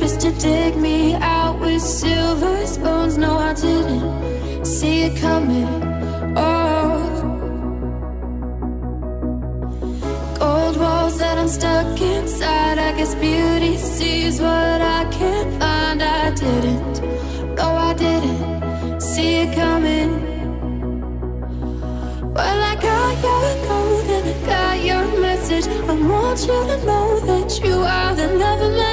just to dig me out with silver spoons. No, I didn't see it coming. Oh, gold walls that I'm stuck inside. I guess beauty sees what I can't find. I didn't, no, I didn't see it coming. Well, I got your code and I got your message. I want you to know that you are the love of my